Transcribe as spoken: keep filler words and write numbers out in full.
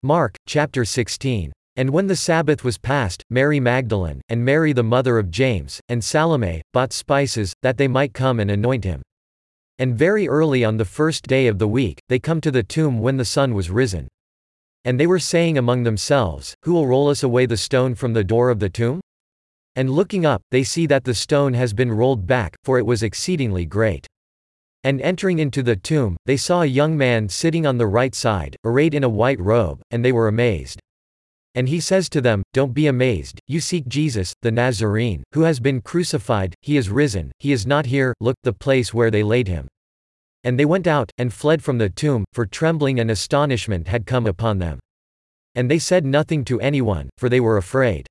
Mark, chapter sixteen. And when the Sabbath was past, Mary Magdalene, and Mary the mother of James, and Salome, bought spices, that they might come and anoint him. And very early on the first day of the week, they come to the tomb when the sun was risen. And they were saying among themselves, Who will roll us away the stone from the door of the tomb? And looking up, they see that the stone has been rolled back, for it was exceedingly great. And entering into the tomb, they saw a young man sitting on the right side, arrayed in a white robe, and they were amazed. And he says to them, Don't be amazed, you seek Jesus, the Nazarene, who has been crucified. He is risen, he is not here. Look, the place where they laid him. And they went out, and fled from the tomb, for trembling and astonishment had come upon them. And they said nothing to anyone, for they were afraid.